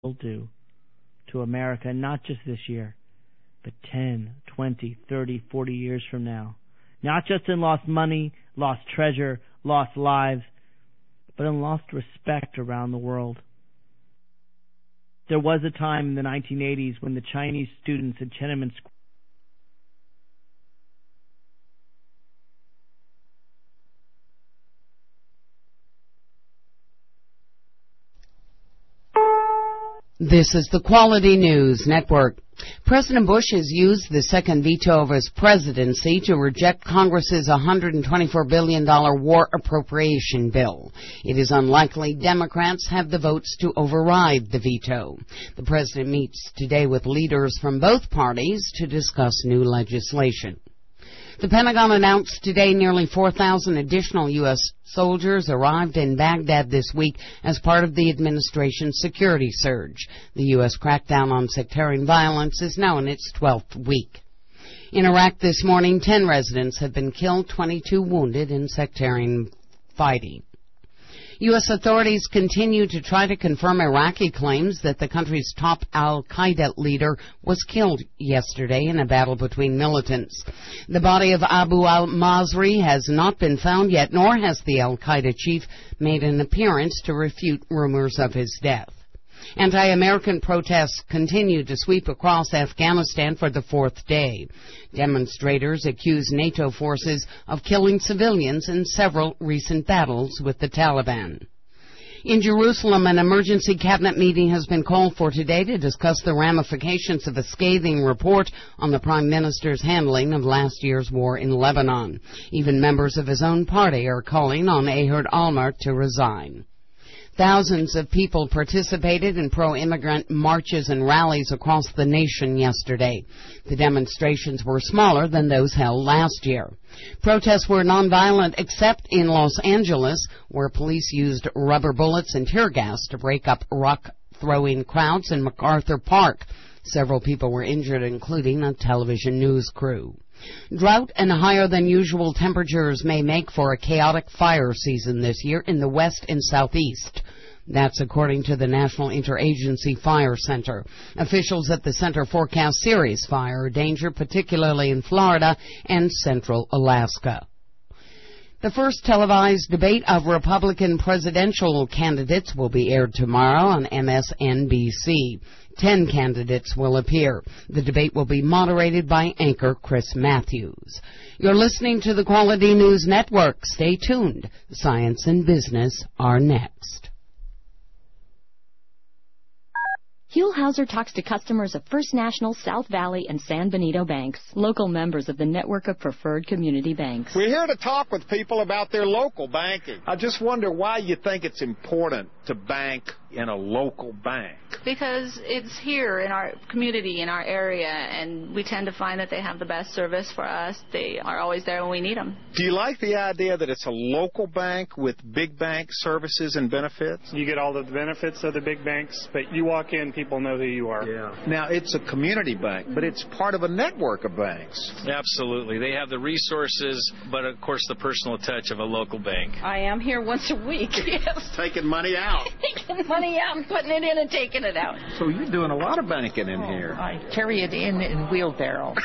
will do to America, not just this year, but 10, 20, 30, 40 years from now. Not just in lost money, lost treasure, lost lives, but in lost respect around the world. There was a time in the 1980s when the Chinese students at Tiananmen Square This is the Quality News Network. President Bush has used the second veto of his presidency to reject Congress's $124 billion war appropriation bill. It is unlikely Democrats have the votes to override the veto. The president meets today with leaders from both parties to discuss new legislation. The Pentagon announced today nearly 4,000 additional U.S. soldiers arrived in Baghdad this week as part of the administration's security surge. The U.S. crackdown on sectarian violence is now in its 12th week. In Iraq this morning, 10 residents have been killed, 22 wounded in sectarian fighting. U.S. authorities continue to try to confirm Iraqi claims that the country's top al-Qaeda leader was killed yesterday in a battle between militants. The body of Abu al-Masri has not been found yet, nor has the al-Qaeda chief made an appearance to refute rumors of his death. Anti-American protests continue to sweep across Afghanistan for the fourth day. Demonstrators accuse NATO forces of killing civilians in several recent battles with the Taliban. In Jerusalem, an emergency cabinet meeting has been called for today to discuss the ramifications of a scathing report on the prime minister's handling of last year's war in Lebanon. Even members of his own party are calling on Ehud Olmert to resign. Thousands of people participated in pro-immigrant marches and rallies across the nation yesterday. The demonstrations were smaller than those held last year. Protests were nonviolent except in Los Angeles, where police used rubber bullets and tear gas to break up rock-throwing crowds in MacArthur Park. Several people were injured, including a television news crew. Drought and higher than usual temperatures may make for a chaotic fire season this year in the west and southeast. That's according to the National Interagency Fire Center. Officials at the center forecast serious fire danger, particularly in Florida and central Alaska. The first televised debate of Republican presidential candidates will be aired tomorrow on MSNBC. 10 candidates will appear. The debate will be moderated by anchor Chris Matthews. You're listening to the Quality News Network. Stay tuned. Science and business are next. Huell-Hauser talks to customers of First National, South Valley, and San Benito banks, local members of the network of preferred community banks. We're here to talk with people about their local banking. I just wonder why you think it's important to bank in a local bank. Because it's here in our community, in our area, and we tend to find that they have the best service for us. They are always there when we need them. Do you like the idea that it's a local bank with big bank services and benefits? You get all the benefits of the big banks, but you walk in, people know who you are. Yeah. Now, it's a community bank, but it's part of a network of banks. Absolutely. They have the resources, but of course the personal touch of a local bank. I am here once a week. Yes. Taking money out. Taking money out and putting it in and taking it out. So you're doing a lot of banking in here. I carry it in wheelbarrow.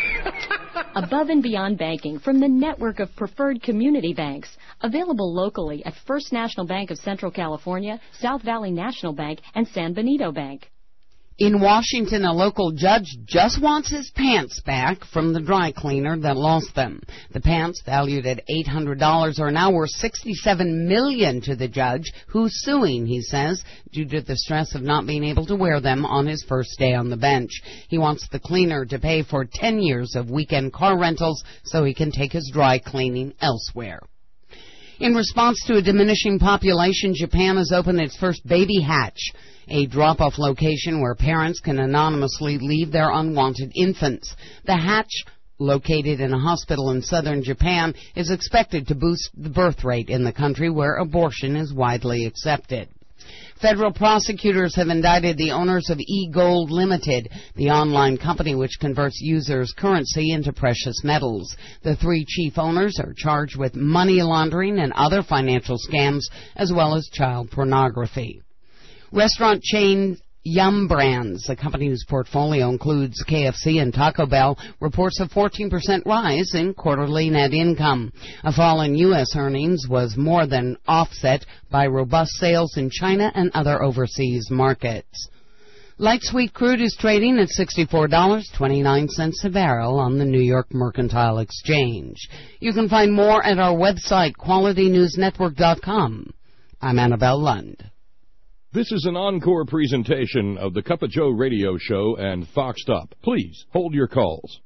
Above and beyond banking from the network of preferred community banks, available locally at First National Bank of Central California, South Valley National Bank, and San Benito Bank. In Washington, a local judge just wants his pants back from the dry cleaner that lost them. The pants, valued at $800, are now worth $67 million to the judge, who's suing, he says, due to the stress of not being able to wear them on his first day on the bench. He wants the cleaner to pay for 10 years of weekend car rentals so he can take his dry cleaning elsewhere. In response to a diminishing population, Japan has opened its first baby hatch, a drop-off location where parents can anonymously leave their unwanted infants. The hatch, located in a hospital in southern Japan, is expected to boost the birth rate in the country where abortion is widely accepted. Federal prosecutors have indicted the owners of eGold Limited, the online company which converts users' currency into precious metals. The 3 chief owners are charged with money laundering and other financial scams, as well as child pornography. Restaurant chain Yum Brands, the company whose portfolio includes KFC and Taco Bell, reports a 14% rise in quarterly net income. A fall in U.S. earnings was more than offset by robust sales in China and other overseas markets. Light sweet crude is trading at $64.29 a barrel on the New York Mercantile Exchange. You can find more at our website, QualityNewsNetwork.com. I'm Annabelle Lund. This is an encore presentation of the Cup of Joe radio show and Fox Stop. Please hold your calls.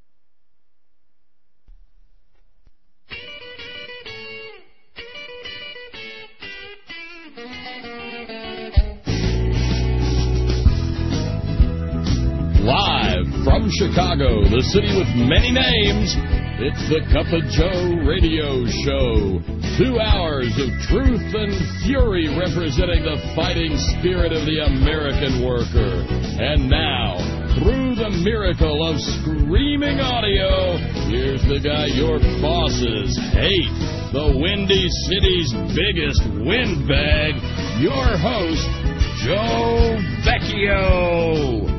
Live from Chicago, the city with many names, it's the Cup of Joe radio show. 2 hours of truth and fury representing the fighting spirit of the American worker. And now, through the miracle of screaming audio, here's the guy your bosses hate, the Windy City's biggest windbag, your host, Joe Vecchio.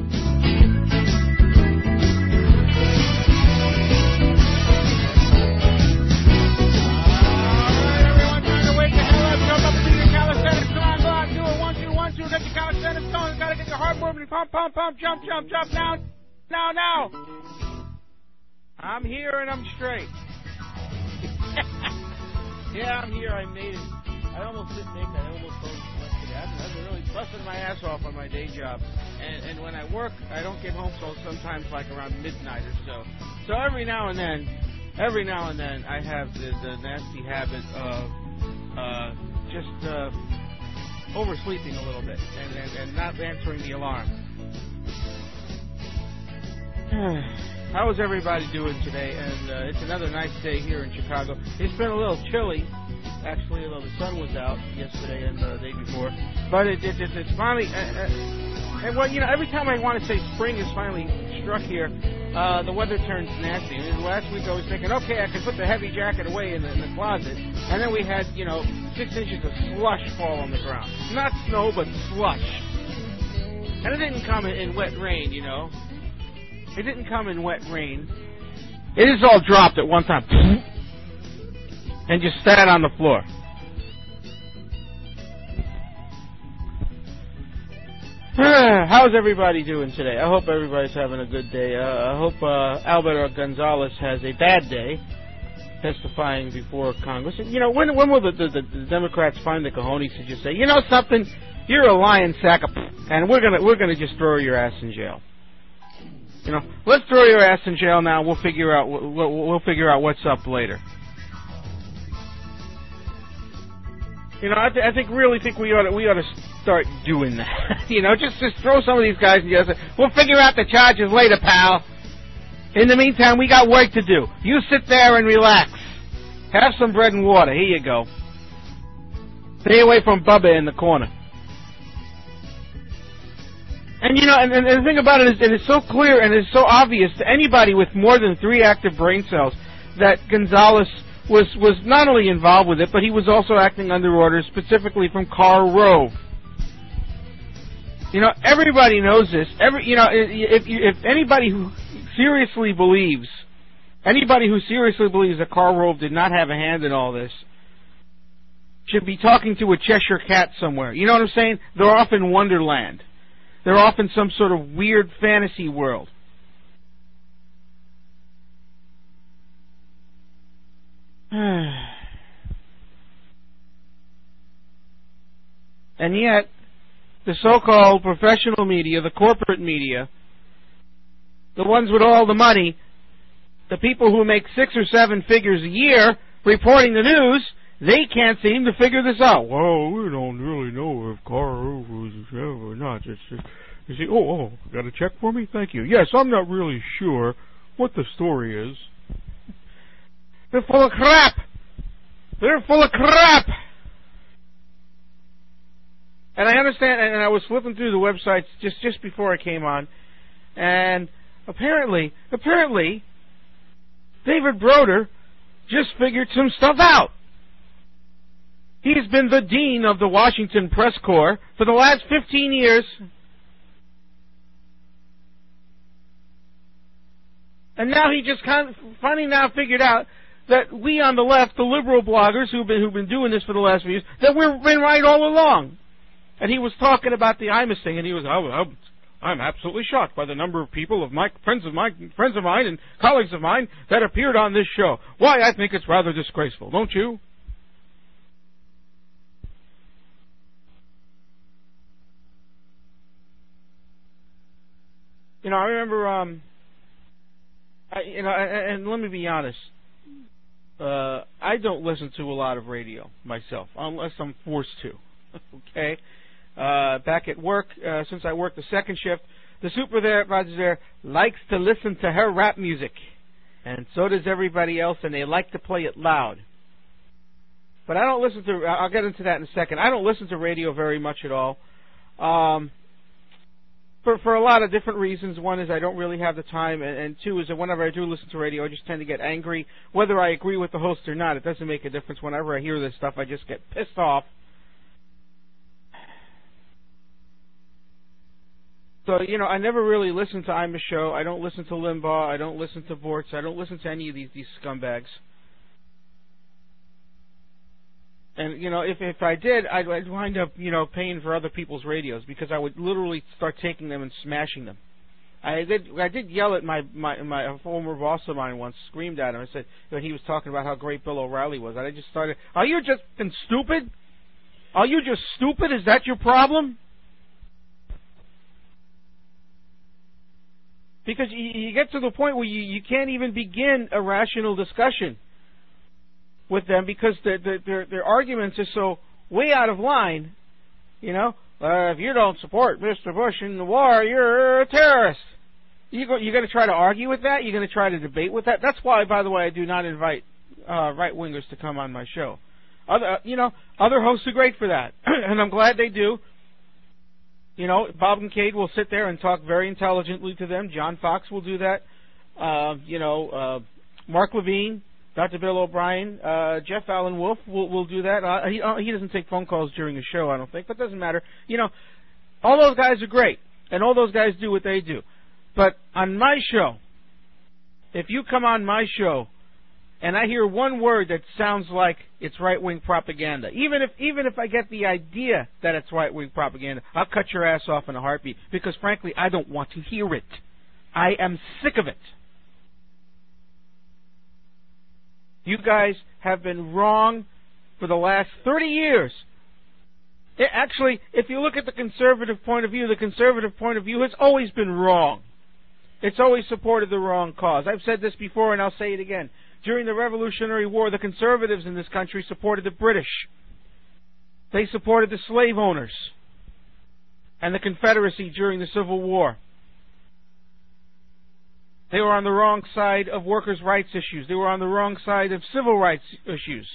Get your calisthenics going. Gotta get your heart moving. Pump, jump, now. I'm here and I'm straight. Yeah, I'm here. I made it. I almost didn't make that. I almost told yesterday. I've been really busting my ass off on my day job. And when I work, I don't get home till sometimes like around midnight or so. So every now and then, I have the nasty habit of oversleeping a little bit and not answering the alarm. How is everybody doing today? And it's another nice day here in Chicago. It's been a little chilly, actually, although the sun was out yesterday and the day before. But it's finally, and well, you know, every time I want to say spring is finally struck here, the weather turns nasty. And last week I was thinking, okay, I can put the heavy jacket away in the closet, and then we had, 6 inches of slush fall on the ground. Not snow, but slush. And it didn't come in wet rain, It didn't come in wet rain. It just all dropped at one time. And just sat on the floor. How's everybody doing today? I hope everybody's having a good day. I hope Alberto Gonzalez has a bad day testifying before Congress. And, when will the Democrats find the cojones to just say, something, you're a lying sack of and we're gonna just throw your ass in jail. Let's throw your ass in jail now. We'll figure out what's up later. I really think we ought to start doing that. Just throw some of these guys in jail. We'll figure out the charges later, pal. In the meantime, we got work to do. You sit there and relax. Have some bread and water. Here you go. Stay away from Bubba in the corner. And and the thing about it is, it is so clear and it's so obvious to anybody with more than 3 active brain cells that Gonzalez was not only involved with it, but he was also acting under orders specifically from Karl Rove. Everybody knows this. If anybody who seriously believes that Karl Rove did not have a hand in all this should be talking to a Cheshire cat somewhere. You know what I'm saying? They're off in Wonderland. They're off in some sort of weird fantasy world. And yet, the so-called professional media, the corporate media, the ones with all the money, the people who make 6 or 7 figures a year reporting the news, they can't seem to figure this out. Well, we don't really know if Karl Rove was a sheriff or not. You see, got a check for me? Thank you. Yes, I'm not really sure what the story is. They're full of crap. And I understand, and I was flipping through the websites just before I came on, and apparently, David Broder just figured some stuff out. He's been the dean of the Washington Press Corps for the last 15 years. And now he just finally now figured out that we on the left, the liberal bloggers who've been doing this for the last few years, that we've been right all along. And he was talking about the Imus thing, and he was, I'm absolutely shocked by the number of people of my friends of mine and colleagues of mine that appeared on this show. Why, I think it's rather disgraceful, don't you? You know, I remember, and let me be honest, I don't listen to a lot of radio myself, unless I'm forced to. Okay? Back at work, since I work the second shift, the supervisor there likes to listen to her rap music. And so does everybody else, and they like to play it loud. But I don't listen to, I'll get into that in a second, I don't listen to radio very much at all. For a lot of different reasons. One is I don't really have the time, and two is that whenever I do listen to radio, I just tend to get angry, whether I agree with the host or not. It doesn't make a difference. Whenever I hear this stuff, I just get pissed off. So, you know, I never really listen to Imus Show. I don't listen to Limbaugh. I don't listen to Bortz. I don't listen to any of these scumbags. And, you know, if I did, I'd wind up, you know, paying for other people's radios, because I would literally start taking them and smashing them. I did yell at my former boss of mine once, screamed at him. I said, when he was talking about how great Bill O'Reilly was, and I just started, are you just stupid? Are you just stupid? Is that your problem? Because you get to the point where you can't even begin a rational discussion with them, because their arguments are so way out of line. You know, if you don't support Mr. Bush in the war, you're a terrorist. You're going to try to argue with that? You're going to try to debate with that? That's why, by the way, I do not invite right-wingers to come on my show. Other hosts are great for that, and I'm glad they do. You know, Bob Kincaid will sit there and talk very intelligently to them. John Fox will do that. Mark Levine, Dr. Bill O'Brien, Jeff Allen Wolf will do that. He doesn't take phone calls during the show, I don't think, but doesn't matter. You know, all those guys are great, and all those guys do what they do. But on my show, if you come on my show and I hear one word that sounds like it's right-wing propaganda, even if I get the idea that it's right-wing propaganda, I'll cut your ass off in a heartbeat, because frankly, I don't want to hear it. I am sick of it. You guys have been wrong for the last 30 years. Actually, if you look at the conservative point of view has always been wrong. It's always supported the wrong cause. I've said this before, and I'll say it again. During the Revolutionary War, the conservatives in this country supported the British. They supported the slave owners and the Confederacy during the Civil War. They were on the wrong side of workers' rights issues. They were on the wrong side of civil rights issues.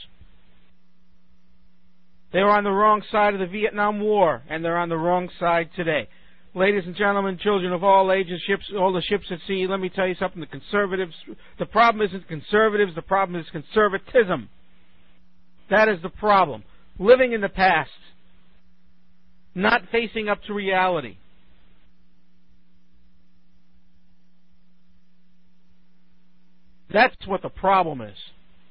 They were on the wrong side of the Vietnam War, and they're on the wrong side today. Ladies and gentlemen, children of all ages, all the ships at sea, let me tell you something. The problem isn't conservatives, the problem is conservatism. That is the problem. Living in the past. Not facing up to reality. That's what the problem is.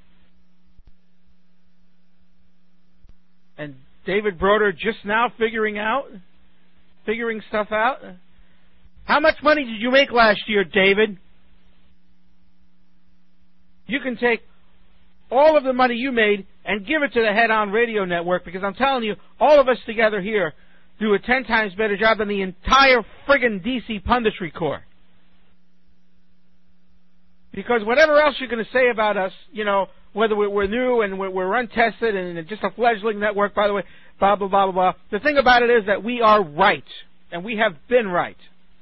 And David Broder just now figuring stuff out. How much money did you make last year, David? You can take all of the money you made and give it to the Head On Radio Network, because I'm telling you, all of us together here do a 10 times better job than the entire friggin' DC Punditry Corps. Because whatever else you're going to say about us, you know, whether we're new and we're untested and just a fledgling network, by the way, blah, blah, blah, blah, blah. The thing about it is that we are right, and we have been right.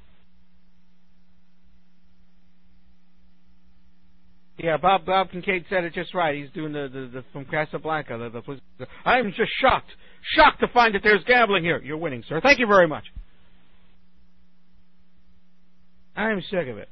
Yeah, Bob Kincaid said it just right. He's doing the from Casablanca. I'm just shocked to find that there's gambling here. You're winning, sir. Thank you very much. I'm sick of it.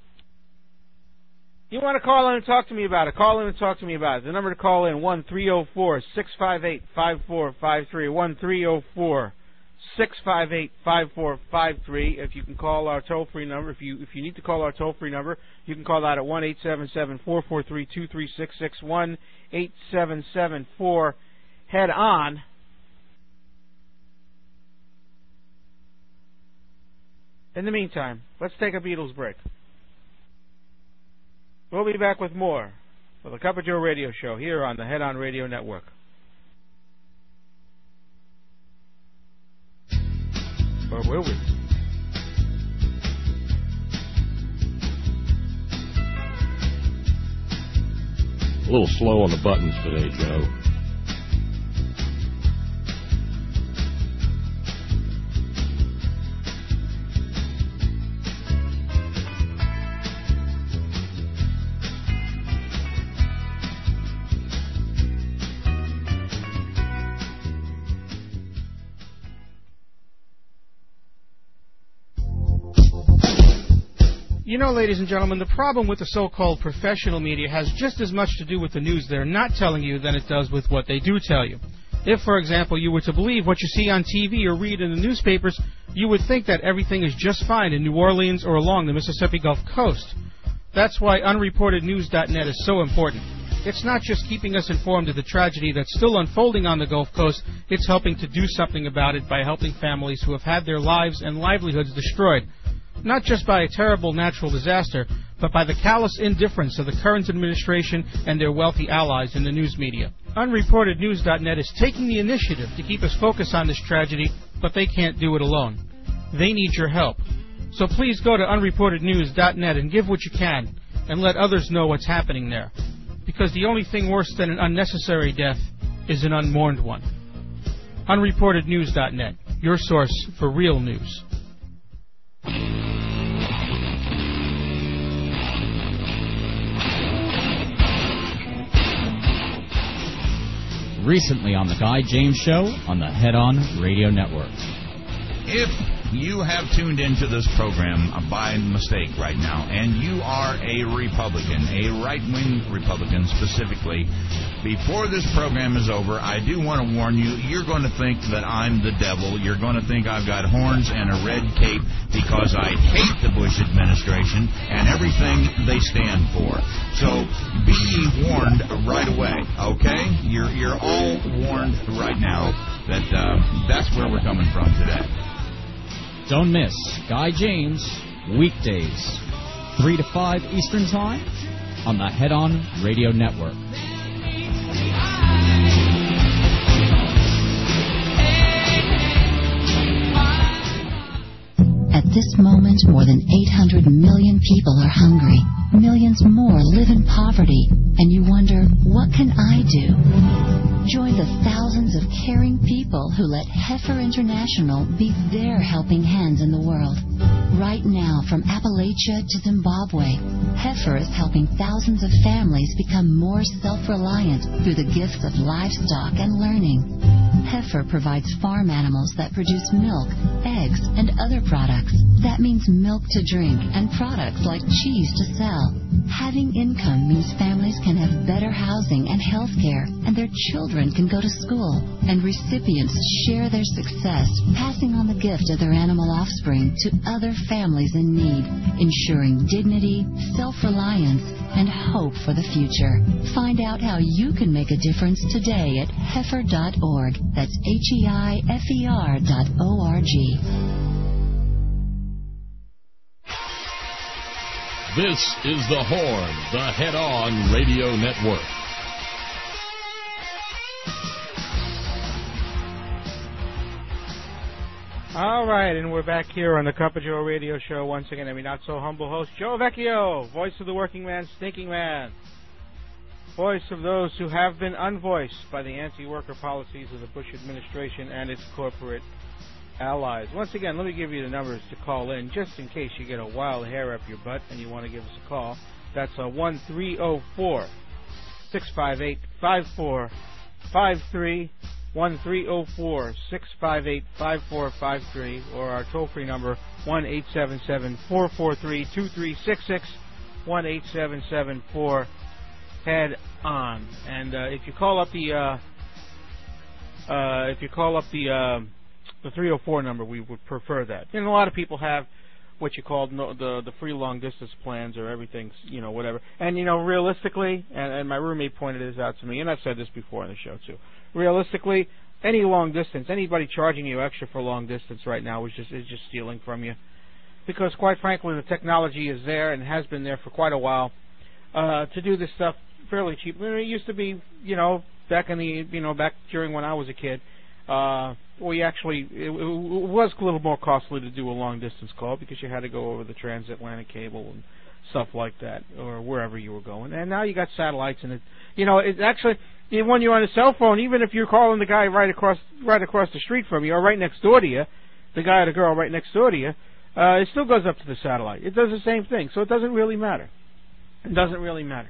You want to call in and talk to me about it? Call in and talk to me about it. The number to call in, 1-304-658-5453, 658-5453. If you can call our toll-free number, if you need to call our toll-free number, you can call that at 1-877-443-2366, 1-877-4-HEAD-ON. In the meantime, let's take a Beatles break. We'll be back with more for the Cup of Joe radio show here on the Head On Radio Network. Or will we? A little slow on the buttons today, Joe. You know, ladies and gentlemen, the problem with the so-called professional media has just as much to do with the news they're not telling you than it does with what they do tell you. If, for example, you were to believe what you see on TV or read in the newspapers, you would think that everything is just fine in New Orleans or along the Mississippi Gulf Coast. That's why unreportednews.net is so important. It's not just keeping us informed of the tragedy that's still unfolding on the Gulf Coast, it's helping to do something about it by helping families who have had their lives and livelihoods destroyed. Not just by a terrible natural disaster, but by the callous indifference of the current administration and their wealthy allies in the news media. Unreportednews.net is taking the initiative to keep us focused on this tragedy, but they can't do it alone. They need your help. So please go to unreportednews.net and give what you can, and let others know what's happening there. Because the only thing worse than an unnecessary death is an unmourned one. Unreportednews.net, your source for real news. Recently on the Guy James Show on the Head On Radio Network. If you have tuned into this program by mistake right now, and you are a Republican, a right-wing Republican specifically, before this program is over, I do want to warn you, you're going to think that I'm the devil. You're going to think I've got horns and a red cape because I hate the Bush administration and everything they stand for. So be warned right away, okay? You're all warned right now that that's where we're coming from today. Don't miss Guy James, weekdays, 3 to 5 Eastern Time, on the Head On Radio Network. At this moment, more than 800 million people are hungry. Millions more live in poverty. And you wonder, what can I do? Join the thousands of caring people who let Heifer International be their helping hands in the world. Right now, from Appalachia to Zimbabwe, Heifer is helping thousands of families become more self-reliant through the gifts of livestock and learning. Heifer provides farm animals that produce milk, eggs, and other products. That means milk to drink and products like cheese to sell. Having income means families can have better housing and health care, and their children can go to school. And recipients share their success, passing on the gift of their animal offspring to other families in need, ensuring dignity, self-reliance, and hope for the future. Find out how you can make a difference today at heifer.org. That's HEIFER.org. This is The Horn, the Head On Radio Network. All right, and we're back here on the Cup of Joe radio show once again. I'm not-so-humble host, Joe Vecchio, voice of the working man, thinking man, voice of those who have been unvoiced by the anti-worker policies of the Bush administration and its corporate allies. Once again, let me give you the numbers to call in, just in case you get a wild hair up your butt and you want to give us a call. That's 1-304-658-5453, 1-304-658-5453, or our toll-free number, 1-877-443-2366, 1-877-4-HEAD-ON. And if you call up the the 304 number, we would prefer that. And a lot of people have what you call the free long distance plans, or everything's, whatever. And, realistically, and my roommate pointed this out to me, and I've said this before on the show too, realistically, any long distance, anybody charging you extra for long distance right now is just stealing from you. Because, quite frankly, the technology is there and has been there for quite a while to do this stuff fairly cheap. I mean, it used to be, back during when I was a kid, it was a little more costly to do a long distance call because you had to go over the transatlantic cable and stuff like that, or wherever you were going. And now you got satellites, and it's actually, when you're on a cell phone, even if you're calling the guy right across the street from you, or right next door to you, the guy or the girl right next door to you, it still goes up to the satellite. It does the same thing, so it doesn't really matter. It doesn't really matter.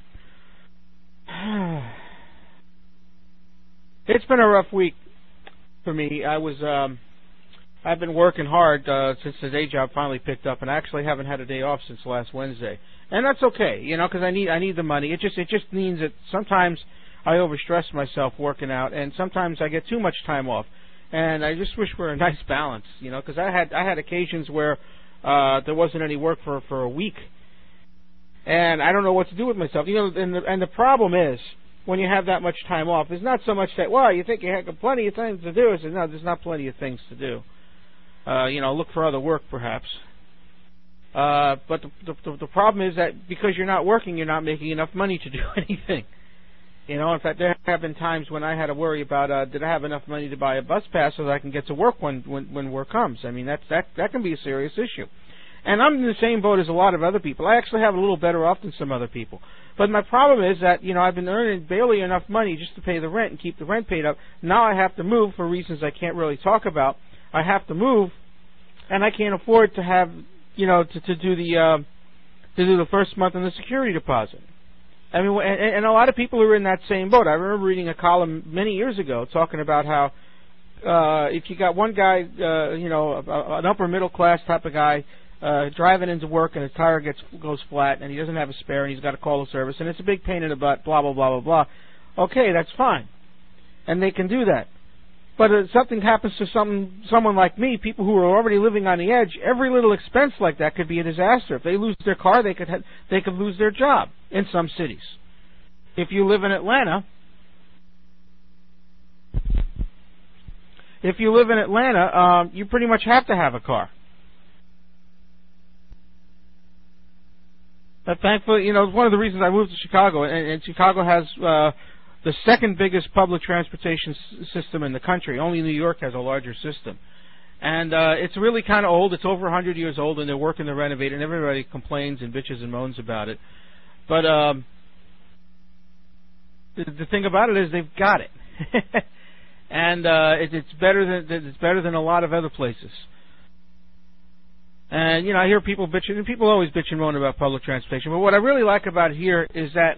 It's been a rough week for me. I've been working hard since the day job finally picked up, and I actually haven't had a day off since last Wednesday, and that's okay, because I need the money. It just means that sometimes I overstress myself working out, and sometimes I get too much time off, and I just wish for a nice balance, because I had occasions where there wasn't any work for a week, and I don't know what to do with myself. And the problem is, when you have that much time off, it's not so much that, well, you think you have plenty of things to do. I said, no, there's not plenty of things to do. Look for other work, perhaps. But the problem is that because you're not working, you're not making enough money to do anything. In fact, there have been times when I had to worry about, did I have enough money to buy a bus pass so that I can get to work when work comes? I mean, that can be a serious issue. And I'm in the same boat as a lot of other people. I actually have a little better off than some other people. But my problem is that, I've been earning barely enough money just to pay the rent and keep the rent paid up. Now I have to move for reasons I can't really talk about. I have to move, and I can't afford to have, to do the first month in the security deposit. I mean, and a lot of people are in that same boat. I remember reading a column many years ago talking about how if you got one guy, an upper middle class type of guy, driving into work and his tire goes flat and he doesn't have a spare and he's got to call the service and it's a big pain in the butt, blah, blah, blah, blah, blah. Okay, that's fine. And they can do that. But if something happens to someone like me, people who are already living on the edge, every little expense like that could be a disaster. If they lose their car, they could lose their job in some cities. If you live in Atlanta, you pretty much have to have a car. But thankfully, it's one of the reasons I moved to Chicago, and Chicago has the second biggest public transportation system in the country. Only New York has a larger system. And it's really kind of old. It's over 100 years old, and they're working to renovate it, and everybody complains and bitches and moans about it. But the thing about it is they've got it. And it's better than a lot of other places. And, I hear people bitching, and people always bitch and moan about public transportation. But what I really like about it here is that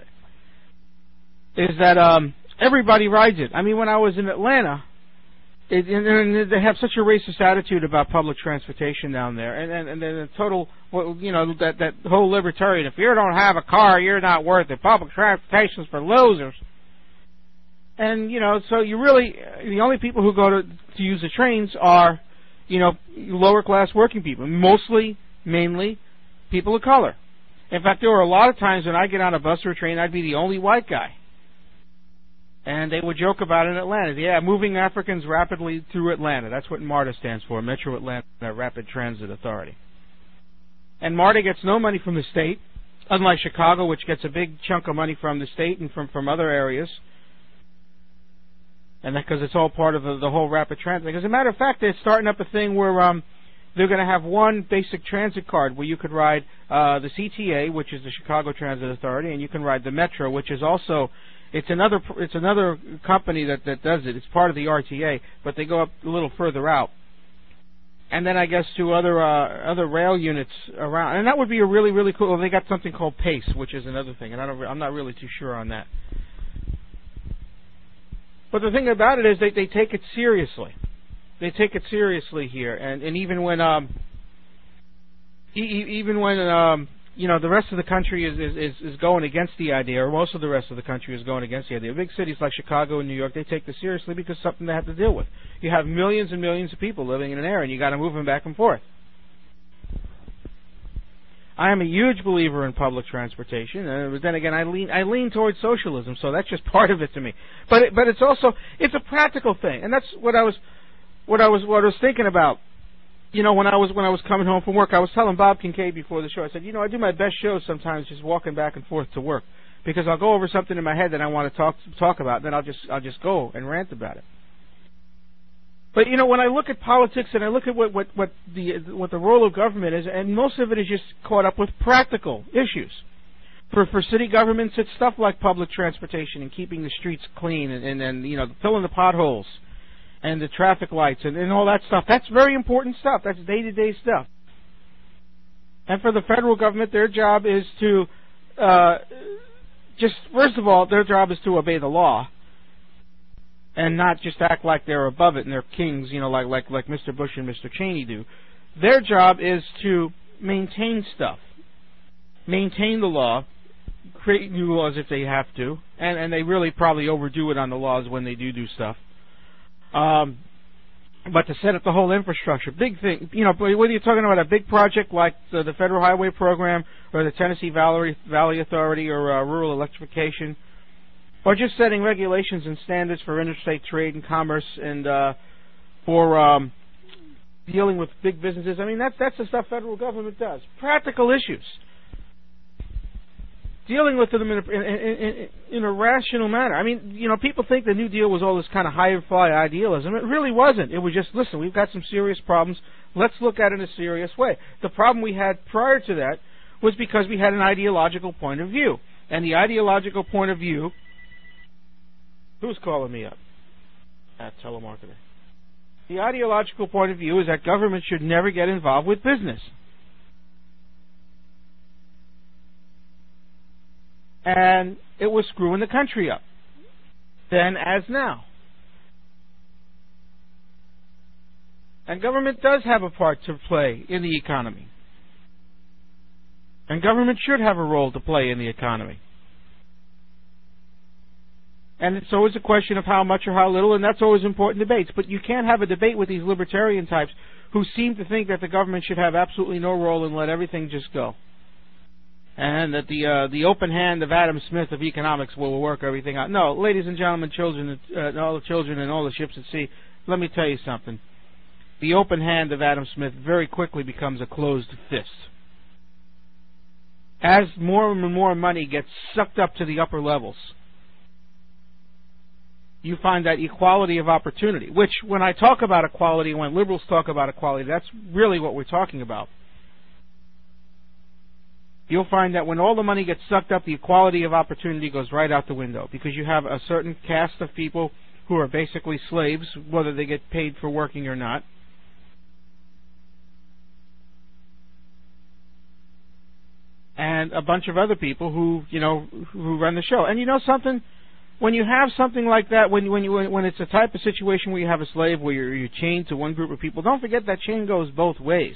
everybody rides it. I mean, when I was in Atlanta, and they have such a racist attitude about public transportation down there, and then the total, that whole libertarian, if you don't have a car, you're not worth it. Public transportation's for losers. And, so you really, the only people who go to use the trains are, lower class working people, mainly people of color. In fact, there were a lot of times when I get on a bus or a train, I'd be the only white guy. And they would joke about it in Atlanta. Yeah, moving Africans rapidly through Atlanta. That's what MARTA stands for, Metro Atlanta Rapid Transit Authority. And MARTA gets no money from the state, unlike Chicago, which gets a big chunk of money from the state and from other areas. And because it's all part of the whole rapid transit. As a matter of fact, they're starting up a thing where they're going to have one basic transit card where you could ride the CTA, which is the Chicago Transit Authority, and you can ride the Metro, which is also it's another company that does it. It's part of the RTA, but they go up a little further out. And then I guess to other rail units around, and that would be a really, really cool. Well, they got something called PACE, which is another thing, and I'm not really too sure on that. But the thing about it is they take it seriously. They take it seriously here, and even when the rest of the country is going against the idea, or most of the rest of the country is going against the idea. Big cities like Chicago and New York, they take this seriously because it's something they have to deal with. You have millions and millions of people living in an area, and you got to move them back and forth. I am a huge believer in public transportation, but then again, I lean towards socialism, so that's just part of it to me. But it's also a practical thing, and that's what I was thinking about. When I was coming home from work, I was telling Bob Kincaid before the show. I said, I do my best shows sometimes just walking back and forth to work, because I'll go over something in my head that I want to talk about, and then I'll just go and rant about it. But when I look at politics and I look at what the role of government is, and most of it is just caught up with practical issues. For city governments, it's stuff like public transportation and keeping the streets clean and filling the potholes and the traffic lights and all that stuff. That's very important stuff. That's day-to-day stuff. And for the federal government, their job is to first of all, their job is to obey the law. And not just act like they're above it and they're kings, like Mr. Bush and Mr. Cheney do. Their job is to maintain stuff, maintain the law, create new laws if they have to, and they really probably overdo it on the laws when they do stuff. But to set up the whole infrastructure, big thing, whether you're talking about a big project like the Federal Highway Program or the Tennessee Valley Authority or rural electrification, or just setting regulations and standards for interstate trade and commerce and for dealing with big businesses. I mean, that's the stuff federal government does. Practical issues. Dealing with them in a rational manner. I mean, people think the New Deal was all this kind of high-fly idealism. It really wasn't. It was just, listen, we've got some serious problems. Let's look at it in a serious way. The problem we had prior to that was because we had an ideological point of view. And the ideological point of view... Who's calling me up? At telemarketer. The ideological point of view is that government should never get involved with business. And it was screwing the country up. Then as now. And government does have a part to play in the economy. And government should have a role to play in the economy. And it's always a question of how much or how little, and that's always important debates. But you can't have a debate with these libertarian types who seem to think that the government should have absolutely no role and let everything just go. And that the open hand of Adam Smith of economics will work everything out. No, ladies and gentlemen, children, all the children and all the ships at sea, let me tell you something. The open hand of Adam Smith very quickly becomes a closed fist. As more and more money gets sucked up to the upper levels, you find that equality of opportunity, which when I talk about equality, when liberals talk about equality, that's really what we're talking about. You'll find that when all the money gets sucked up, the equality of opportunity goes right out the window, because you have a certain caste of people who are basically slaves, whether they get paid for working or not. And a bunch of other people who run the show. And you know something? When you have something like that, when it's a type of situation where you have a slave, where you're chained to one group of people, don't forget that chain goes both ways.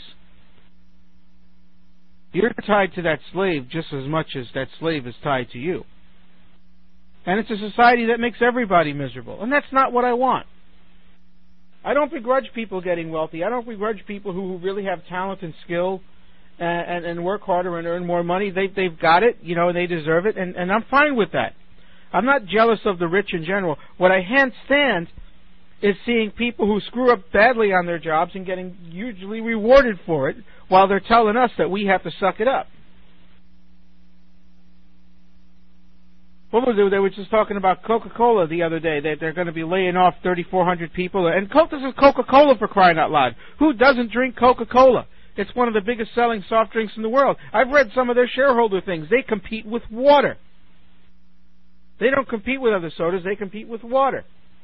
You're tied to that slave just as much as that slave is tied to you. And it's a society that makes everybody miserable. And that's not what I want. I don't begrudge people getting wealthy. I don't begrudge people who really have talent and skill and work harder and earn more money. They've got it, and they deserve it, and I'm fine with that. I'm not jealous of the rich in general. What I can't stand is seeing people who screw up badly on their jobs and getting hugely rewarded for it while they're telling us that we have to suck it up. What was it? They were just talking about Coca-Cola the other day. They're going to be laying off 3,400 people. And this is Coca-Cola, for crying out loud. Who doesn't drink Coca-Cola? It's one of the biggest selling soft drinks in the world. I've read some of their shareholder things. They compete with water. They don't compete with other sodas. They compete with water.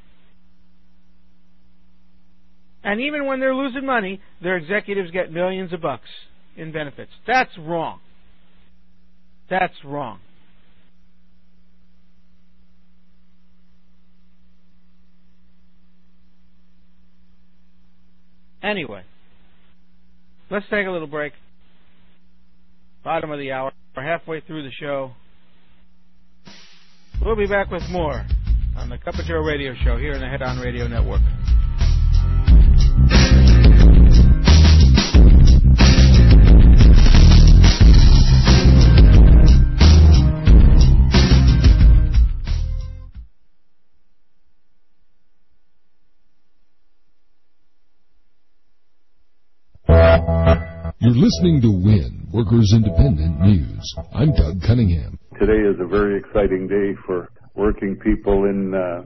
And even when they're losing money, their executives get millions of bucks in benefits. That's wrong. That's wrong. Anyway, let's take a little break. Bottom of the hour. We're halfway through the show. We'll be back with more on the Cup of Joe radio show here in the Head On Radio Network. You're listening to WIN, Workers Independent News. I'm Doug Cunningham. Today is a very exciting day for working people in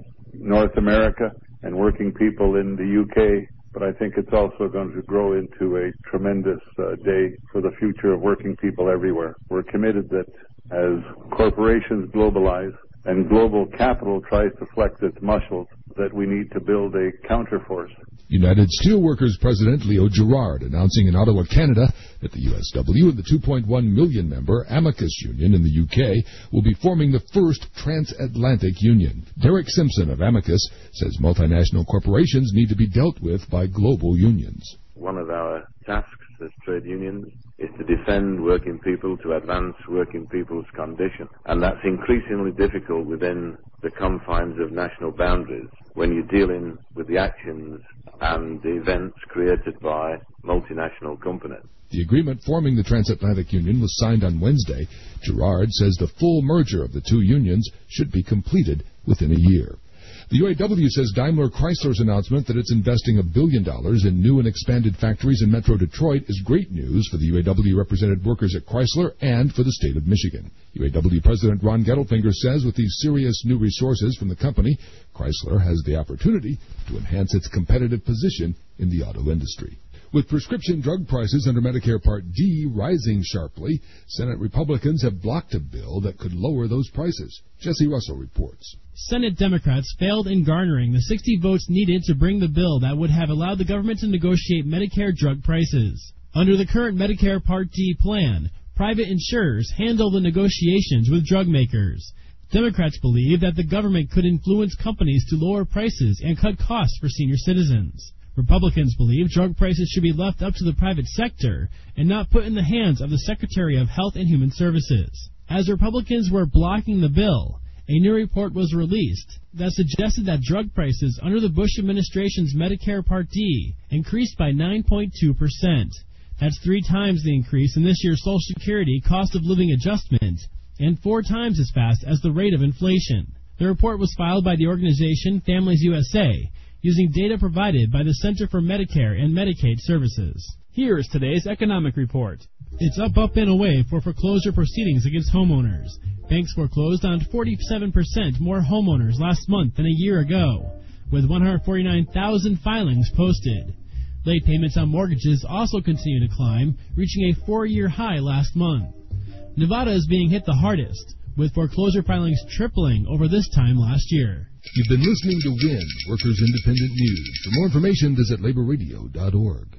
North America and working people in the UK, but I think it's also going to grow into a tremendous day for the future of working people everywhere. We're committed that as corporations globalize and global capital tries to flex its muscles, that we need to build a counterforce. United Steelworkers President Leo Gerard announcing in Ottawa, Canada, that the USW and the 2.1 million member Amicus Union in the UK will be forming the first transatlantic union. Derek Simpson of Amicus says multinational corporations need to be dealt with by global unions. One of our tasks as trade unions is to defend working people, to advance working people's condition. And that's increasingly difficult within the confines of national boundaries when you're dealing with the actions and the events created by multinational companies. The agreement forming the Transatlantic Union was signed on Wednesday. Gerard says the full merger of the two unions should be completed within a year. The UAW says Daimler Chrysler's announcement that it's investing $1 billion in new and expanded factories in Metro Detroit is great news for the UAW-represented workers at Chrysler and for the state of Michigan. UAW President Ron Gettelfinger says with these serious new resources from the company, Chrysler has the opportunity to enhance its competitive position in the auto industry. With prescription drug prices under Medicare Part D rising sharply, Senate Republicans have blocked a bill that could lower those prices. Jesse Russell reports. Senate Democrats failed in garnering the 60 votes needed to bring the bill that would have allowed the government to negotiate Medicare drug prices. Under the current Medicare Part D plan, private insurers handle the negotiations with drug makers. Democrats believe that the government could influence companies to lower prices and cut costs for senior citizens. Republicans believe drug prices should be left up to the private sector and not put in the hands of the Secretary of Health and Human Services. As Republicans were blocking the bill, a new report was released that suggested that drug prices under the Bush administration's Medicare Part D increased by 9.2%. That's 3 times the increase in this year's Social Security cost of living adjustment and 4 times as fast as the rate of inflation. The report was filed by the organization Families USA, using data provided by the Center for Medicare and Medicaid Services. Here is today's economic report. It's up, and away for foreclosure proceedings against homeowners. Banks foreclosed on 47% more homeowners last month than a year ago, with 149,000 filings posted. Late payments on mortgages also continue to climb, reaching a 4-year high last month. Nevada is being hit the hardest, with foreclosure filings tripling over this time last year. You've been listening to WIN, Workers Independent News. For more information, visit laborradio.org.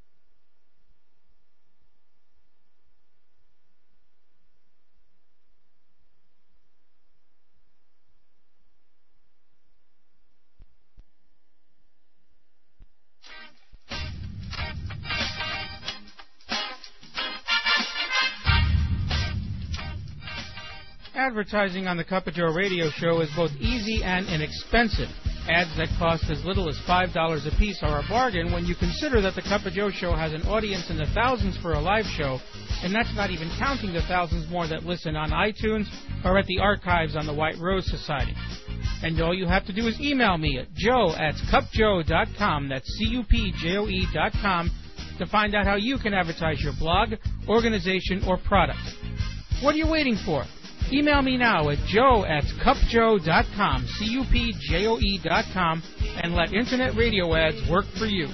Advertising on the Cup of Joe radio show is both easy and inexpensive. Ads that cost as little as $5 a piece are a bargain when you consider that the Cup of Joe show has an audience in the thousands for a live show, and that's not even counting the thousands more that listen on iTunes or at the archives on the White Rose Society. And all you have to do is email me at joe@cupjoe.com, that's CUPJOE.com, to find out how you can advertise your blog, organization, or product. What are you waiting for? Email me now at joe@cupjoe.com, CUPJOE.com, and let Internet radio ads work for you.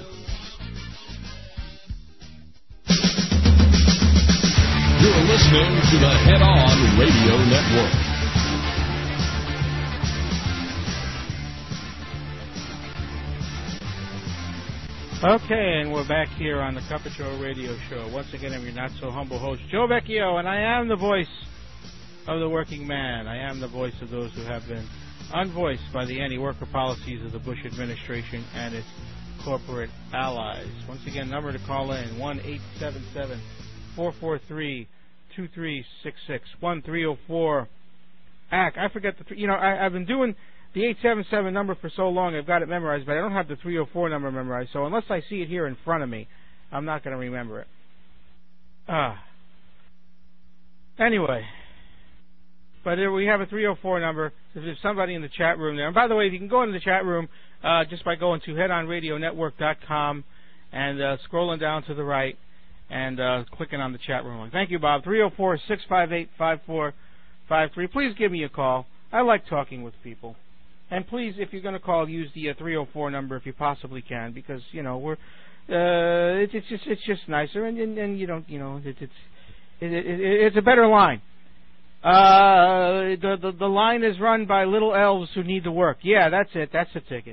You're listening to the Head On Radio Network. Okay, and we're back here on the Cup of Joe radio show. Once again, I'm your not-so-humble host, Joe Vecchio, and I am the voice of the working man. I am the voice of those who have been unvoiced by the anti-worker policies of the Bush administration and its corporate allies. Once again, number to call in, 1-877-443-7233. 2366 1304. ACK. I forget I've been doing the 877 number for so long, I've got it memorized, but I don't have the 304 number memorized. So unless I see it here in front of me, I'm not going to remember it. Anyway, but we have a 304 number. If there's somebody in the chat room there. And by the way, you can go into the chat room just by going to headonradionetwork.com and scrolling down to the right and clicking on the chat room. Thank you, Bob. 304-658-5453. Please give me a call. I like talking with people. And please, if you're going to call, use the 304 number if you possibly can, because we're it's just nicer, and you don't it's a better line. The line is run by little elves who need to work. Yeah, that's it. That's the ticket.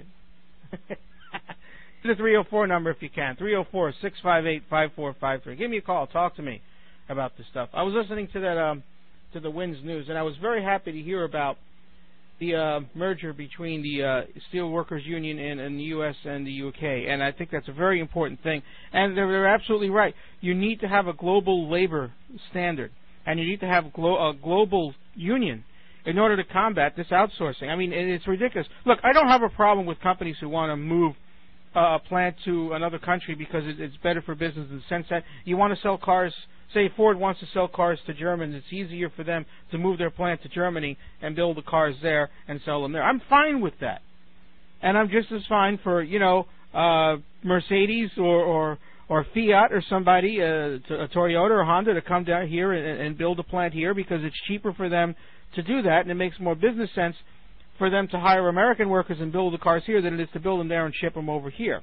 The 304 number if you can. 304-658-5453. Give me a call. Talk to me about this stuff. I was listening to that to the WINS News, and I was very happy to hear about the merger between the Steel Workers Union in the U.S. and the U.K., and I think that's a very important thing. And they're absolutely right. You need to have a global labor standard, and you need to have a global union in order to combat this outsourcing. I mean, it's ridiculous. Look, I don't have a problem with companies who want to move a plant to another country because it's better for business in the sense that you want to sell cars. Say Ford wants to sell cars to Germans. It's easier for them to move their plant to Germany and build the cars there and sell them there. I'm fine with that. And I'm just as fine for, Mercedes or Fiat or somebody, a Toyota or Honda, to come down here and build a plant here because it's cheaper for them to do that, and it makes more business sense for them to hire American workers and build the cars here than it is to build them there and ship them over here.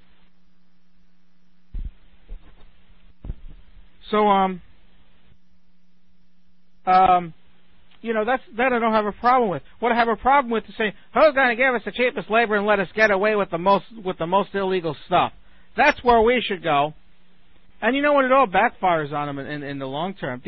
So, that I don't have a problem with. What I have a problem with is saying, who's going to give us the cheapest labor and let us get away with the most illegal stuff? That's where we should go. And you know what? It all backfires on them in the long term.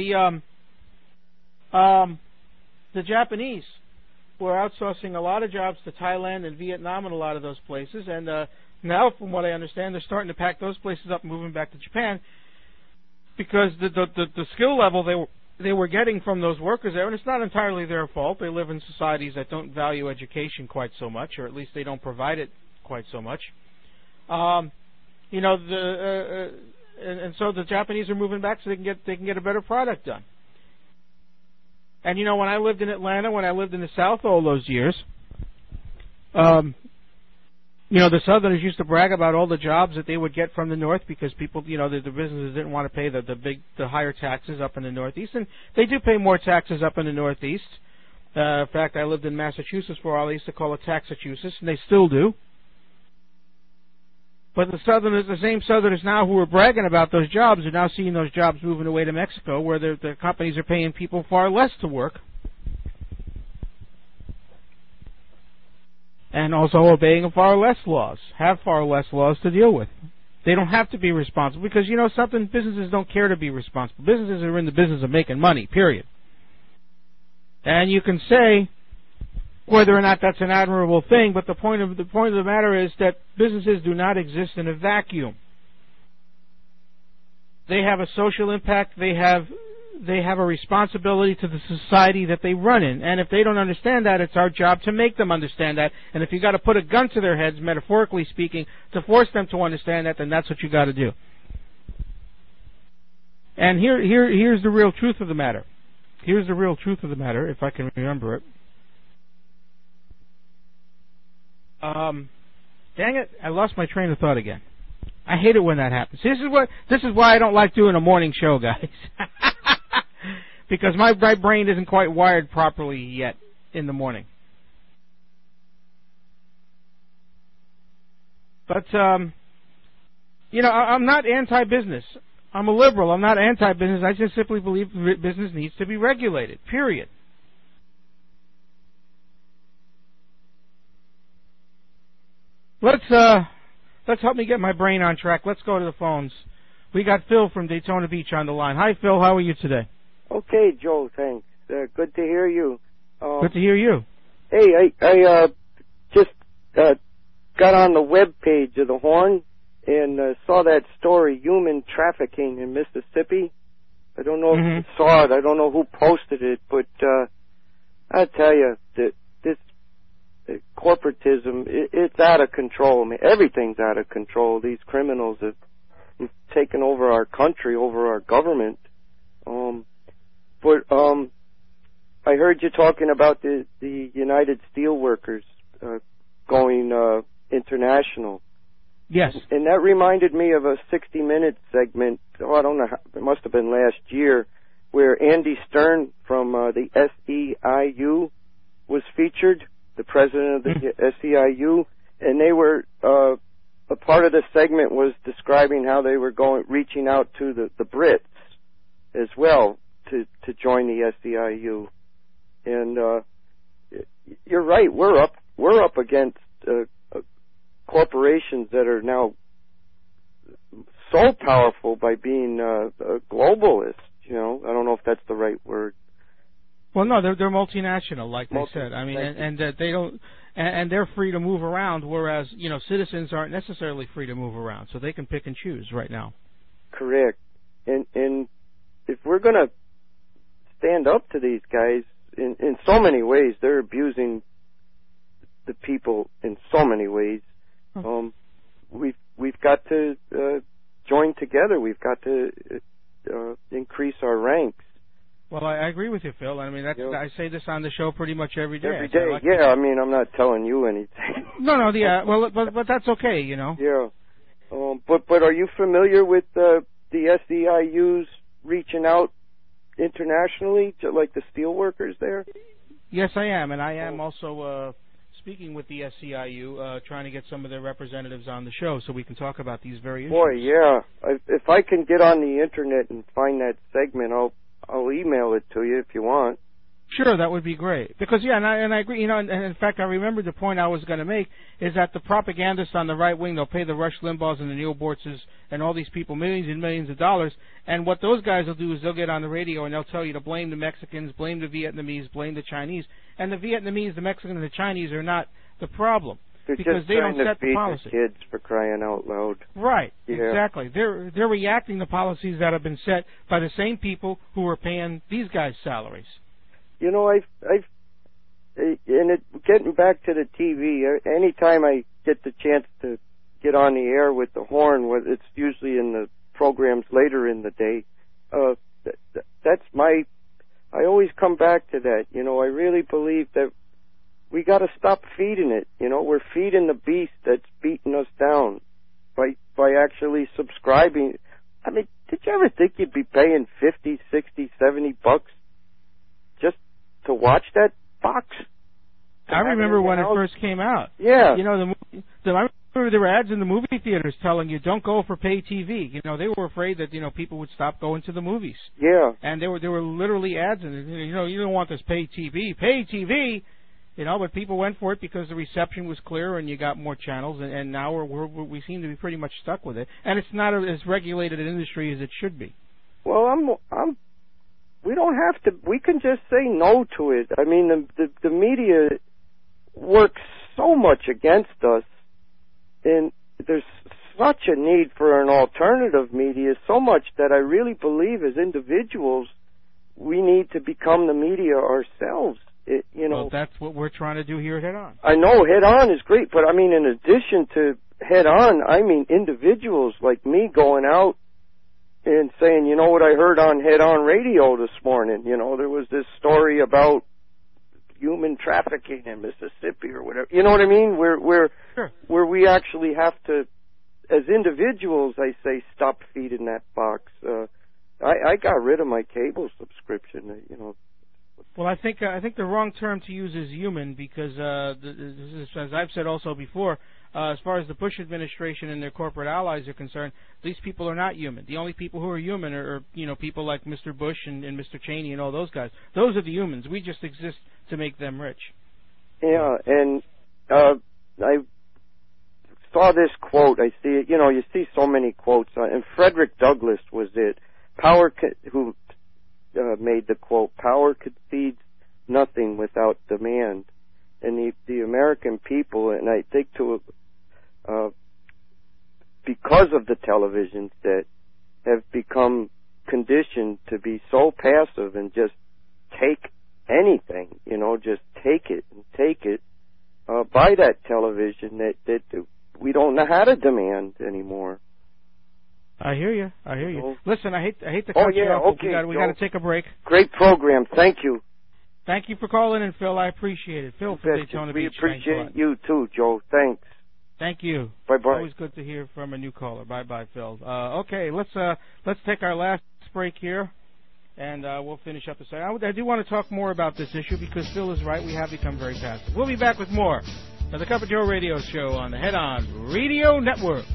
The Japanese were outsourcing a lot of jobs to Thailand and Vietnam and a lot of those places, and now, from what I understand, they're starting to pack those places up and moving back to Japan, because the skill level they were getting from those workers there, and it's not entirely their fault. They live in societies that don't value education quite so much, or at least they don't provide it quite so much. And so the Japanese are moving back so they can get a better product done. And when I lived in Atlanta, when I lived in the South all those years, the Southerners used to brag about all the jobs that they would get from the North because people, the businesses didn't want to pay the higher taxes up in the Northeast, and they do pay more taxes up in the Northeast. In fact, I lived in Massachusetts for a while. They used to call it Taxachusetts, and they still do. But the same Southerners now who are bragging about those jobs are now seeing those jobs moving away to Mexico, where the companies are paying people far less to work, and also obeying far less laws to deal with. They don't have to be responsible because, something, businesses don't care to be responsible. Businesses are in the business of making money, period. And you can say whether or not that's an admirable thing, but the point of the matter is that businesses do not exist in a vacuum. They have a social impact. They have a responsibility to the society that they run in. And if they don't understand that, it's our job to make them understand that. And if you got to put a gun to their heads, metaphorically speaking, to force them to understand that, then that's what you got to do. And here's the real truth of the matter. Here's the real truth of the matter, if I can remember it. Dang it, I lost my train of thought again. I hate it when that happens. This is why I don't like doing a morning show, guys. Because my brain isn't quite wired properly yet in the morning. But, I'm not anti-business. I'm a liberal. I'm not anti-business. I just simply believe business needs to be regulated, period. Let's help me get my brain on track. Let's go to the phones. We got Phil from Daytona Beach on the line. Hi, Phil. How are you today? Okay, Joe. Thanks. Good to hear you. Good to hear you. Hey, I just got on the web page of the Horn and saw that story, human trafficking in Mississippi. I don't know if you saw it. I don't know who posted it, but I tell you that this corporatism, it's out of control. I mean, everything's out of control. These criminals have taken over our country, over our government. But I heard you talking about the United Steelworkers going international. Yes. And that reminded me of a 60-minute segment, I don't know, it must have been last year, where Andy Stern from the SEIU was featured, the president of the SEIU, and they were, a part of the segment was describing how they were reaching out to the Brits as well to join the SEIU. And you're right, we're up against corporations that are now so powerful by being globalists. You know, I don't know if that's the right word. Well, no, they're multinational, like they said. I mean, and they don't, and they're free to move around, whereas citizens aren't necessarily free to move around, so they can pick and choose right now. Correct. And if we're going to stand up to these guys in so many ways, they're abusing the people in so many ways. We've got to join together. We've got to increase our ranks. Well, I agree with you, Phil. I mean, I say this on the show pretty much every day. Every day, yeah. I mean, I'm not telling you anything. No, yeah. Well, but that's okay, Yeah. But are you familiar with the SEIU's reaching out internationally to like the steelworkers there? Yes, I am, and I am also speaking with the SEIU, trying to get some of their representatives on the show so we can talk about these very issues. Boy, yeah. If I can get on the internet and find that segment, I'll email it to you if you want. Sure, that would be great. Because, yeah, and I agree, and in fact, I remember the point I was going to make is that the propagandists on the right wing, they'll pay the Rush Limbaughs and the Neil Bortzes and all these people millions and millions of dollars, and what those guys will do is they'll get on the radio and they'll tell you to blame the Mexicans, blame the Vietnamese, blame the Chinese, and the Vietnamese, the Mexicans, and the Chinese are not the problem. They're because just they don't set the feed policy. The kids, for crying out loud. Right, yeah. Exactly. They're reacting to policies that have been set by the same people who are paying these guys' salaries. You know, getting back to the TV, anytime I get the chance to get on the air with the horn, it's usually in the programs later in the day, I always come back to that. You know, I really believe that we got to stop feeding it. You know, we're feeding the beast that's beating us down by actually subscribing. I mean, did you ever think you'd be paying $50, $60, $70 just to watch that box? I remember when it first came out. Yeah. You know, I remember there were ads in the movie theaters telling you don't go for pay TV. You know, they were afraid that people would stop going to the movies. Yeah. And there were literally ads in it. You don't want this pay TV. Pay TV. But people went for it because the reception was clear and you got more channels, and now we seem to be pretty much stuck with it. And it's not as regulated an industry as it should be. Well, we don't have to. We can just say no to it. I mean, the media works so much against us, and there's such a need for an alternative media, so much that I really believe as individuals we need to become the media ourselves. Well, that's what we're trying to do here at Head On. I know Head On is great, but I mean, in addition to Head On, I mean individuals like me going out and saying, you know what I heard on Head On Radio this morning? You know, there was this story about human trafficking in Mississippi or whatever. You know what I mean? Where we actually have to, as individuals, I say, stop feeding that box. I got rid of my cable subscription. Well, I think the wrong term to use is human because, as I've said also before, as far as the Bush administration and their corporate allies are concerned, these people are not human. The only people who are human are people like Mr. Bush and Mr. Cheney and all those guys. Those are the humans. We just exist to make them rich. Yeah, and I saw this quote. I see it. You see so many quotes, and Frederick Douglass was it. Who made the quote, "Power concedes nothing without demand." And the American people, and I think because of the television set, have become conditioned to be so passive and just take anything, just take it and take it by that television that we don't know how to demand anymore. I hear you. Listen, I hate to cut you off. Okay, we got to take a break. Great program. Thank you. Thank you for calling in, Phil. I appreciate it. Phil from Daytona Beach. We appreciate you too, Joe. Thanks. Thank you. Bye-bye. Always good to hear from a new caller. Bye-bye, Phil. Okay, let's take our last break here, and we'll finish up the segment. I do want to talk more about this issue because Phil is right. We have become very passive. We'll be back with more of the Cup of Joe radio show on the Head On Radio Network.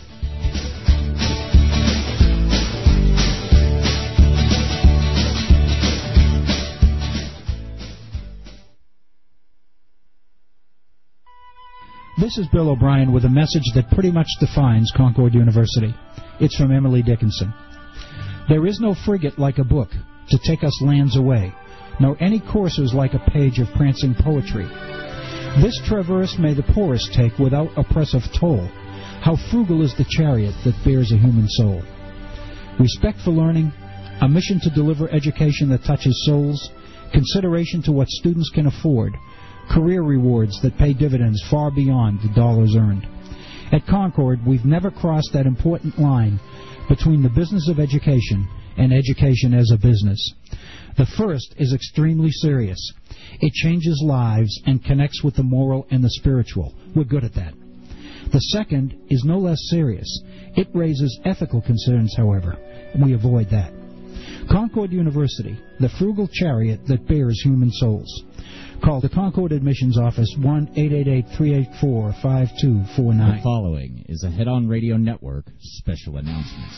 This is Bill O'Brien with a message that pretty much defines Concord University. It's from Emily Dickinson. There is no frigate like a book to take us lands away, nor any coursers like a page of prancing poetry. This traverse may the poorest take without oppressive toll. How frugal is the chariot that bears a human soul. Respect for learning, a mission to deliver education that touches souls, consideration to what students can afford, career rewards that pay dividends far beyond the dollars earned. At Concord, we've never crossed that important line between the business of education and education as a business. The first is extremely serious. It changes lives and connects with the moral and the spiritual. We're good at that. The second is no less serious. It raises ethical concerns, however, and we avoid that. Concord University, the frugal chariot that bears human souls. Call the Concord Admissions Office, 1-888-384-5249. The following is a Head On Radio Network special announcement.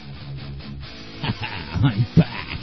I'm back.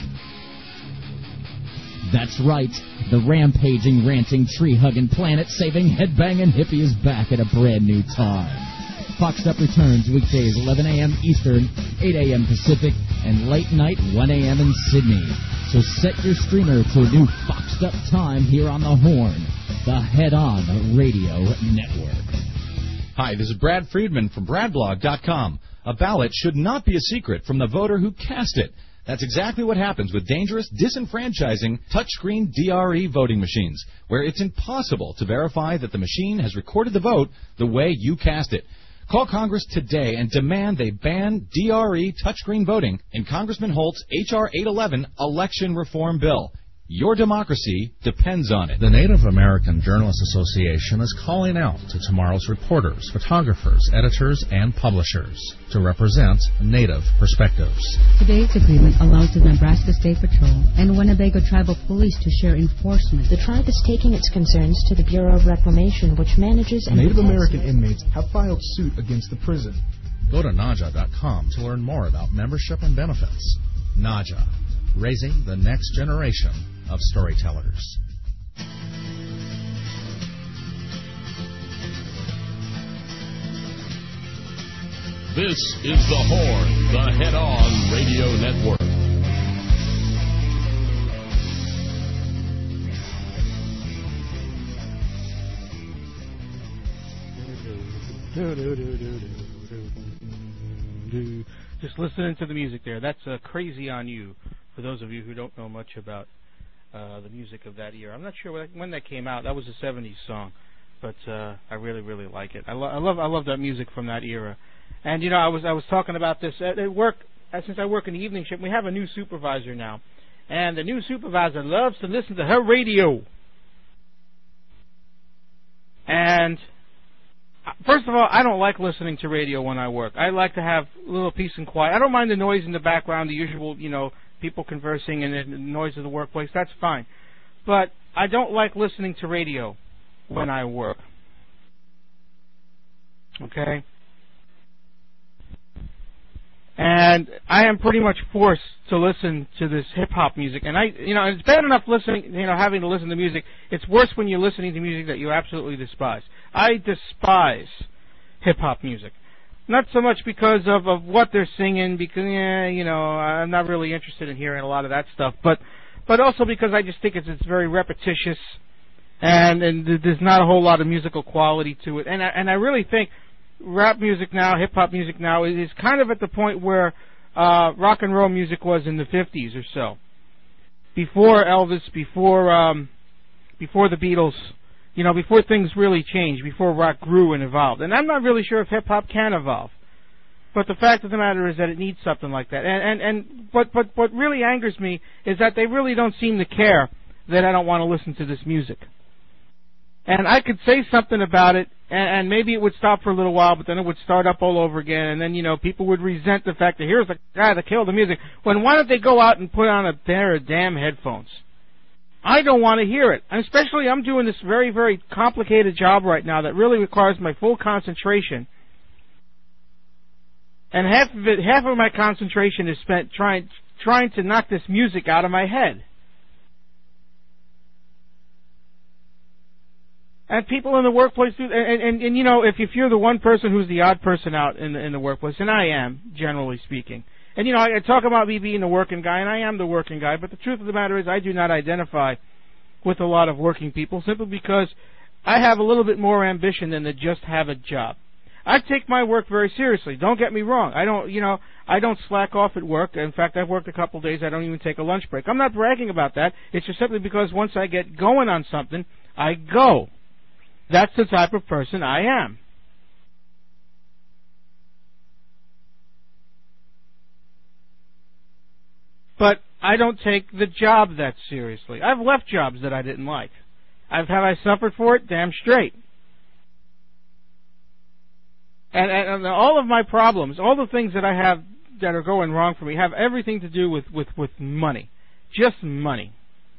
That's right. The rampaging, ranting, tree-hugging, planet-saving, headbanging hippie is back at a brand new time. Foxed Up returns weekdays 11 a.m. Eastern, 8 a.m. Pacific, and late night 1 a.m. in Sydney. So set your streamer to a new Foxed Up time here on the Horn, the Head On Radio Network. Hi, this is Brad Friedman from BradBlog.com. A ballot should not be a secret from the voter who cast it. That's exactly what happens with dangerous, disenfranchising, touchscreen DRE voting machines, where it's impossible to verify that the machine has recorded the vote the way you cast it. Call Congress today and demand they ban DRE touchscreen voting in Congressman Holt's H.R. 811 election reform bill. Your democracy depends on it. The Native American Journalists Association is calling out to tomorrow's reporters, photographers, editors, and publishers to represent Native perspectives. Today's agreement allows the Nebraska State Patrol and Winnebago Tribal Police to share enforcement. The tribe is taking its concerns to the Bureau of Reclamation, which manages and Native American inmates have filed suit against the prison. Go to NAJA.com to learn more about membership and benefits. NAJA, raising the next generation of storytellers. This is the Horn, the Head On Radio Network. Just listening to the music there. That's Crazy on You, for those of you who don't know much about the music of that era. I'm not sure when that came out. That was a 70s song, but I really, really like it. I love that music from that era. And I was talking about this at work. Since I work in the evening shift, we have a new supervisor now, and the new supervisor loves to listen to her radio. And first of all, I don't like listening to radio when I work. I like to have a little peace and quiet. I don't mind the noise in the background, the usual, people conversing and the noise of the workplace. That's fine. But I don't like listening to radio when I work. Okay? And I am pretty much forced to listen to this hip-hop music. And it's bad enough listening, having to listen to music. It's worse when you're listening to music that you absolutely despise. I despise hip-hop music. Not so much because of what they're singing, because, I'm not really interested in hearing a lot of that stuff. But also because I just think it's very repetitious, and there's not a whole lot of musical quality to it. And I really think rap music now, hip-hop music now, is kind of at the point where rock and roll music was in the 50s or so. Before Elvis, before the Beatles, before things really changed, before rock grew and evolved. And I'm not really sure if hip-hop can evolve. But the fact of the matter is that it needs something like that. But what really angers me is that they really don't seem to care that I don't want to listen to this music. And I could say something about it, and maybe it would stop for a little while, but then it would start up all over again, and then, people would resent the fact that here's the guy that killed the music. When why don't they go out and put on a pair of damn headphones? I don't want to hear it. And especially I'm doing this very, very complicated job right now that really requires my full concentration. And half of my concentration is spent trying to knock this music out of my head. And people in the workplace do, and if you're the one person who's the odd person out in the workplace, and I am, generally speaking. And I talk about me being the working guy, and I am the working guy, but the truth of the matter is I do not identify with a lot of working people simply because I have a little bit more ambition than to just have a job. I take my work very seriously. Don't get me wrong. I don't slack off at work. In fact, I've worked a couple of days. I don't even take a lunch break. I'm not bragging about that. It's just simply because once I get going on something, I go. That's the type of person I am. But I don't take the job that seriously. I've left jobs that I didn't like. Have I suffered for it? Damn straight. And all of my problems, all the things that I have that are going wrong for me, have everything to do with money. Just money.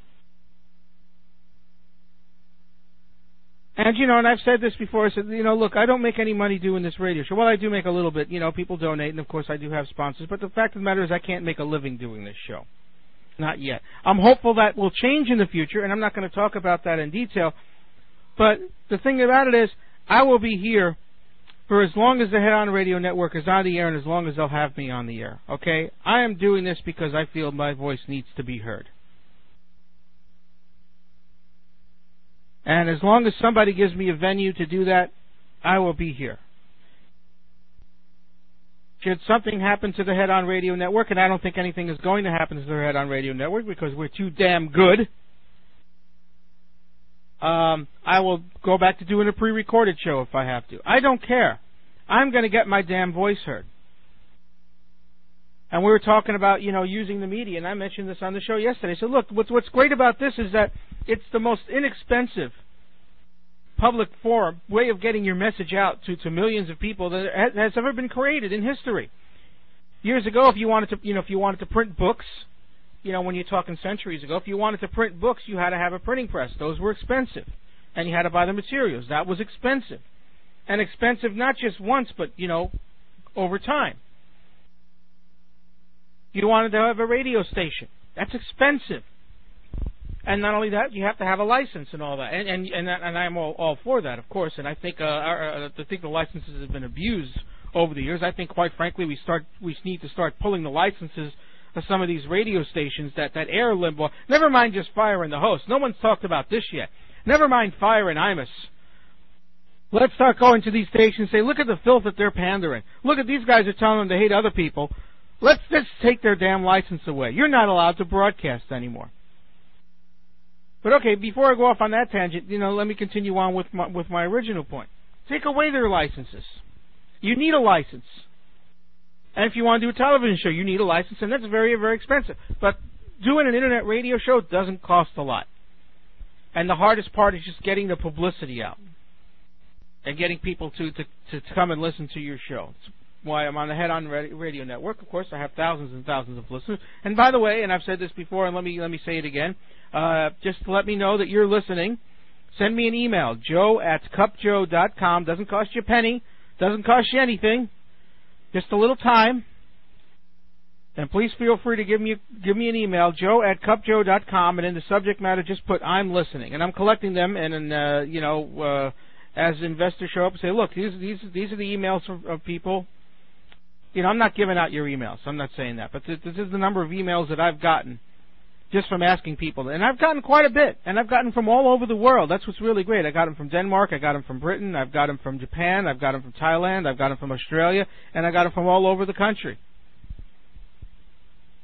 And, and I've said this before, I said, look, I don't make any money doing this radio show. Well, I do make a little bit, people donate, and of course I do have sponsors, but the fact of the matter is I can't make a living doing this show. Not yet. I'm hopeful that will change in the future, and I'm not going to talk about that in detail, but the thing about it is, I will be here for as long as the Head On Radio Network is on the air and as long as they'll have me on the air, okay? I am doing this because I feel my voice needs to be heard. And as long as somebody gives me a venue to do that, I will be here. Should something happen to the Head On Radio Network, and I don't think anything is going to happen to the Head On Radio Network because we're too damn good, I will go back to doing a pre-recorded show if I have to. I don't care. I'm going to get my damn voice heard. And we were talking about, using the media, and I mentioned this on the show yesterday. So look, what's great about this is that it's the most inexpensive public forum way of getting your message out to millions of people that has ever been created in history. Years ago, if you wanted to print books, when you're talking centuries ago, if you wanted to print books, you had to have a printing press. Those were expensive, and you had to buy the materials. That was expensive, and expensive not just once, but over time. You wanted to have a radio station. That's expensive. And not only that, you have to have a license and all that. And I'm all for that, of course. And I think the licenses have been abused over the years. I think, quite frankly, we need to start pulling the licenses of some of these radio stations that air limbo. Never mind just firing the host. No one's talked about this yet. Never mind firing Imus. Let's start going to these stations and say, look at the filth that they're pandering. Look at these guys are telling them to hate other people. Let's just take their damn license away. You're not allowed to broadcast anymore. But okay, before I go off on that tangent, let me continue on with my original point. Take away their licenses. You need a license. And if you want to do a television show, you need a license, and that's very, very expensive. But doing an internet radio show doesn't cost a lot. And the hardest part is just getting the publicity out and getting people to come and listen to your show. It's why I'm on the Head On Radio Network. Of course, I have thousands and thousands of listeners. And by the way, and I've said this before, and let me say it again, just to let me know that you're listening, send me an email, joe@cupjoe.com. Doesn't cost you a penny. Doesn't cost you anything. Just a little time. And please feel free to give me an email, joe@cupjoe.com, and in the subject matter, just put "I'm listening." And I'm collecting them, and as investors show up and say, look, these are the emails of people. I'm not giving out your emails. I'm not saying that. But this is the number of emails that I've gotten just from asking people. And I've gotten quite a bit. And I've gotten from all over the world. That's what's really great. I got them from Denmark. I got them from Britain. I've got them from Japan. I've got them from Thailand. I've got them from Australia. And I got them from all over the country.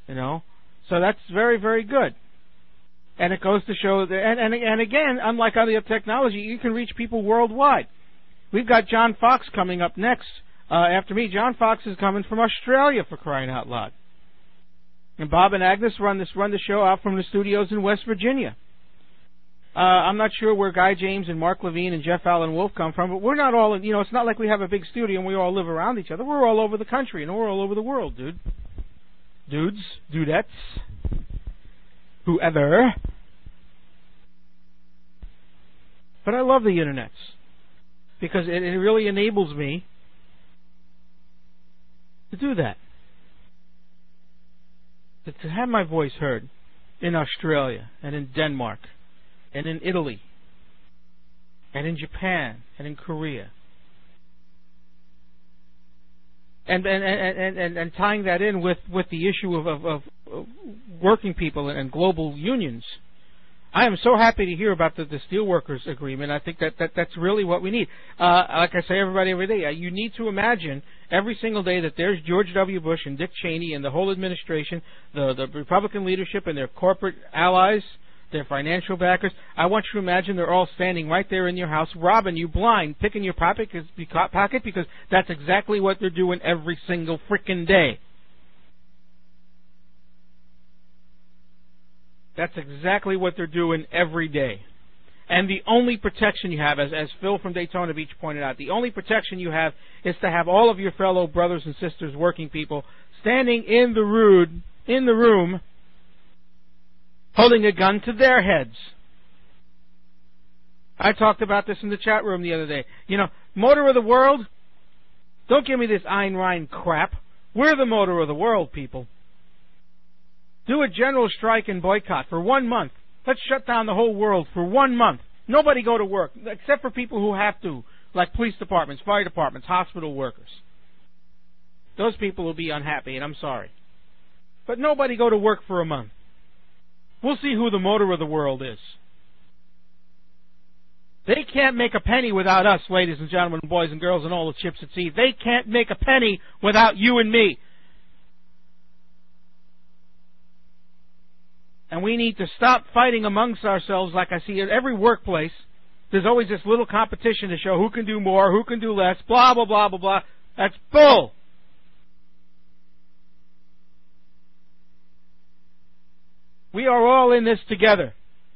You know? So that's very, very good. And it goes to show that, and again, unlike other technology, you can reach people worldwide. We've got John Fox coming up next. After me, John Fox is coming from Australia, for crying out loud. And Bob and Agnes run the show out from the studios in West Virginia. I'm not sure where Guy James and Mark Levine and Jeff Allen Wolf come from, but we're not all, it's not like we have a big studio and we all live around each other. We're all over the country and we're all over the world, dude. Dudes, dudettes, whoever. But I love the internets because it really enables me to do that. To have my voice heard in Australia and in Denmark and in Italy and in Japan and in Korea. And tying that in with the issue of working people and global unions. I am so happy to hear about the Steelworkers Agreement. I think that's really what we need. Like I say, everybody every day, you need to imagine every single day that there's George W. Bush and Dick Cheney and the whole administration, the Republican leadership and their corporate allies, their financial backers. I want you to imagine they're all standing right there in your house, robbing you blind, picking your pocket because that's exactly what they're doing every single frickin' day. That's exactly what they're doing every day. And the only protection you have, as Phil from Daytona Beach pointed out, the only protection you have is to have all of your fellow brothers and sisters, working people, standing in the room, holding a gun to their heads. I talked about this in the chat room the other day. Motor of the world, don't give me this Ayn Rand crap. We're the motor of the world, people. Do a general strike and boycott for 1 month. Let's shut down the whole world for 1 month. Nobody go to work, except for people who have to, like police departments, fire departments, hospital workers. Those people will be unhappy, and I'm sorry. But nobody go to work for a month. We'll see who the motor of the world is. They can't make a penny without us, ladies and gentlemen, boys and girls, and all the chips at sea. They can't make a penny without you and me. And we need to stop fighting amongst ourselves like I see at every workplace. There's always this little competition to show who can do more, who can do less, blah, blah, blah, blah, blah. That's bull. We are all in this together.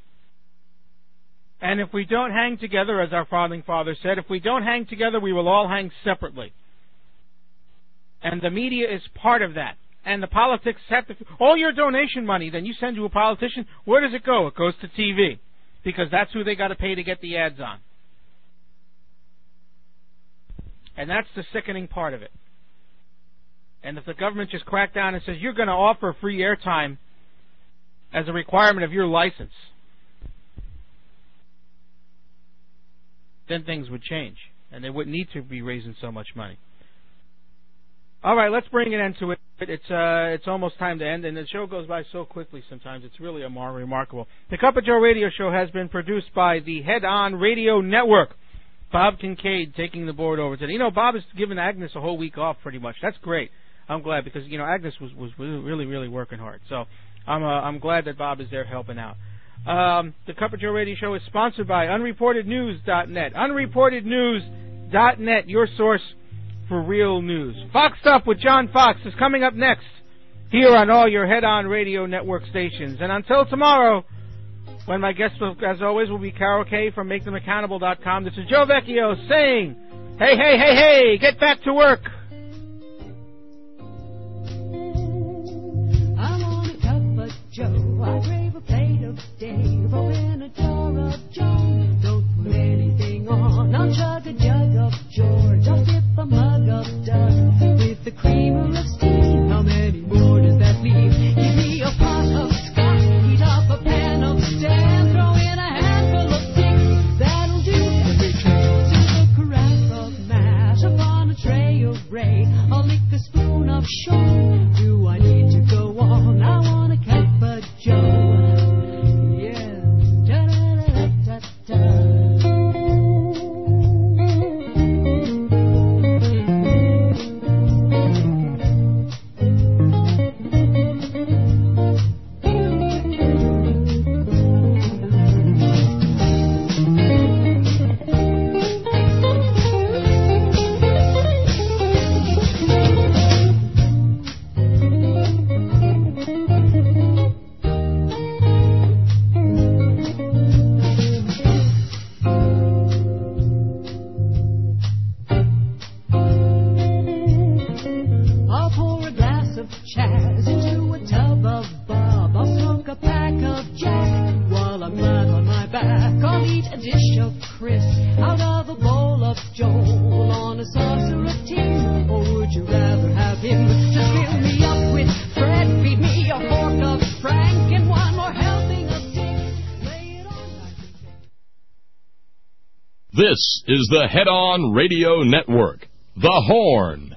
And if we don't hang together, as our founding fathers said, if we don't hang together, we will all hang separately. And the media is part of that. And the politics have to... All your donation money, then you send to a politician, where does it go? It goes to TV. Because that's who they got to pay to get the ads on. And that's the sickening part of it. And if the government just cracked down and says, you're going to offer free airtime as a requirement of your license, then things would change. And they wouldn't need to be raising so much money. All right, let's bring an end to it. It's almost time to end, and the show goes by so quickly sometimes. It's really remarkable. The Cup of Joe radio show has been produced by the Head On Radio Network. Bob Kincaid taking the board over today. Bob has given Agnes a whole week off pretty much. That's great. I'm glad because, Agnes was really, really working hard. So I'm glad that Bob is there helping out. The Cup of Joe radio show is sponsored by UnreportedNews.net. UnreportedNews.net, your source for real news. Foxed Up with John Fox is coming up next here on all your Head On Radio Network stations. And until tomorrow, when my guest, as always, will be Carol Kay from MakeThemAccountable.com, this is Joe Vecchio saying, hey, hey, hey, hey, get back to work. I'm on a cup of Joe. I crave a plate of Dave. Open a jar of Joe. Don't put anything on. I'll chug a jug of George. I'll sip a mug of Doug with the creamer of steam. How many more does that leave? Give me a pot of Scotch. Heat up a pan of Stan. Throw in a handful of sticks. That'll do. And return to the carafe of mash upon a tray of eat a dish of crisps out of a bowl of Joel on a saucer of tin? Or would you rather have him just fill me up with Fred, feed me a fork of Frank, and one more helping of Dick? Lay it on nice and thick. This is the Head On Radio Network, The Horn.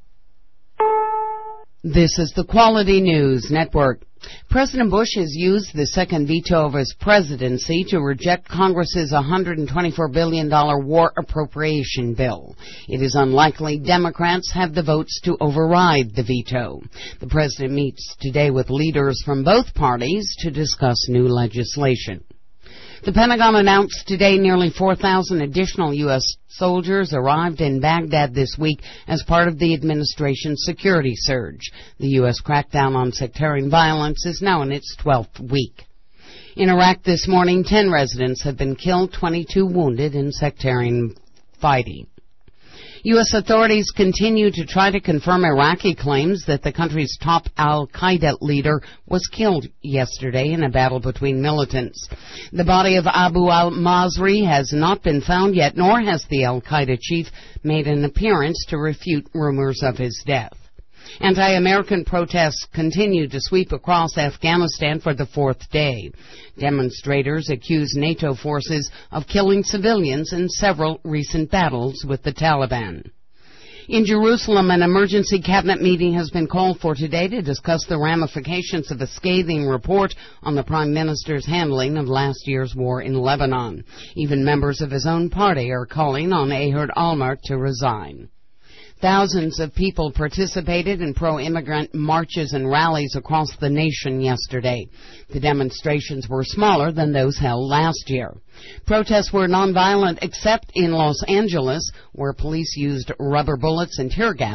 This is the Quality News Network. President Bush has used the second veto of his presidency to reject Congress's $124 billion war appropriation bill. It is unlikely Democrats have the votes to override the veto. The president meets today with leaders from both parties to discuss new legislation. The Pentagon announced today nearly 4,000 additional U.S. soldiers arrived in Baghdad this week as part of the administration's security surge. The U.S. crackdown on sectarian violence is now in its 12th week. In Iraq this morning, 10 residents have been killed, 22 wounded in sectarian fighting. U.S. authorities continue to try to confirm Iraqi claims that the country's top al-Qaeda leader was killed yesterday in a battle between militants. The body of Abu al-Masri has not been found yet, nor has the al-Qaeda chief made an appearance to refute rumors of his death. Anti-American protests continue to sweep across Afghanistan for the fourth day. Demonstrators accuse NATO forces of killing civilians in several recent battles with the Taliban. In Jerusalem, an emergency cabinet meeting has been called for today to discuss the ramifications of a scathing report on the Prime Minister's handling of last year's war in Lebanon. Even members of his own party are calling on Ehud Olmert to resign. Thousands of people participated in pro-immigrant marches and rallies across the nation yesterday. The demonstrations were smaller than those held last year. Protests were nonviolent except in Los Angeles, where police used rubber bullets and tear gas